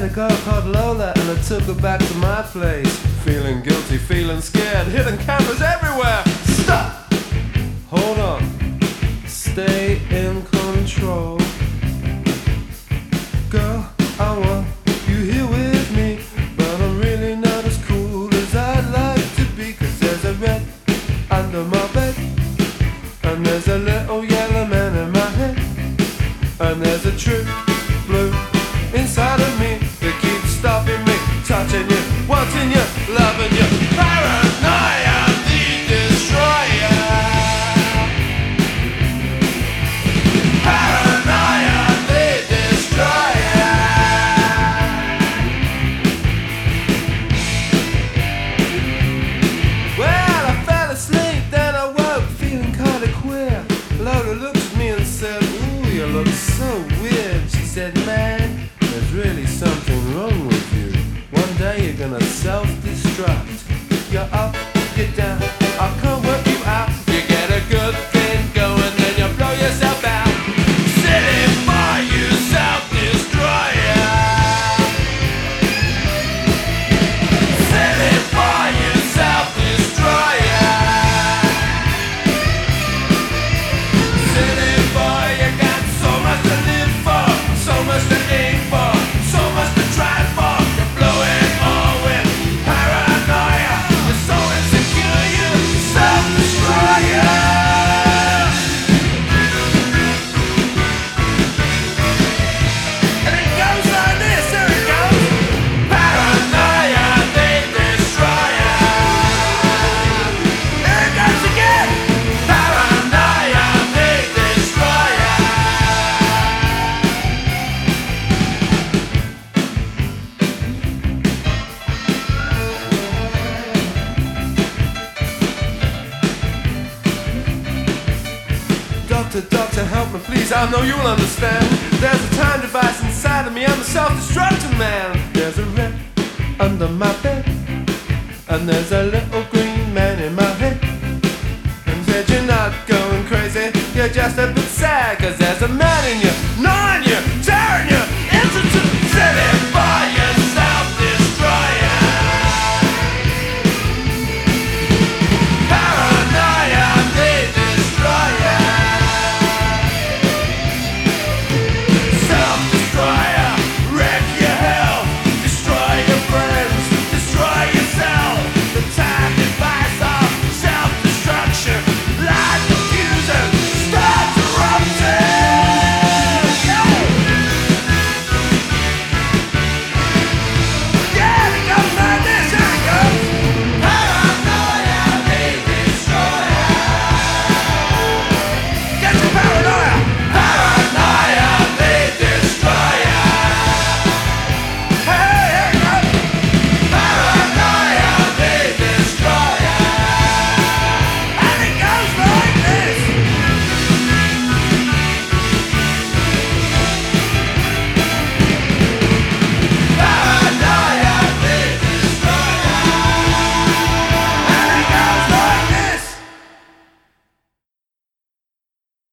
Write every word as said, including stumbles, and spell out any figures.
a girl called Lola and I took her back to my place. Feeling guilty, feeling scared, hidden cameras everywhere. Stop! Hold on. Stay in control. Girl, I want you here with me, but I'm really not as cool as I'd like to be. Cause there's a red under my bed, and there's a little yellow man in my head, and there's a true blue inside of me that keeps stopping me, touching you, wanting you, loving you. Paranoia, the destroyer. Paranoia, the destroyer. Well, I fell asleep, then I woke feeling kinda queer. Lola looked at me and said, ooh, you look so weird. She said, man, there's really something wrong with you. One day you're gonna self-destruct. You're up, you're down, I can't work you out. You get a good thing going, then you blow yourself out. Silly boy, you self-destroyer. Silly boy, you self-destroyer. Silly boy, you got so much to live for, so much to aim for, so much to try for. You blow it all with paranoia. You're so insecure, you self-destroyer. And it goes like this, here it goes. Paranoia, the destroyer. Here it goes again. Paranoia, the destroyer. Doctor, doctor, help me please, I know you'll understand. There's a time device inside of me, I'm a self-destructing man. There's a red under my bed, and there's a little green man in my head. And said you're not going crazy, you're just a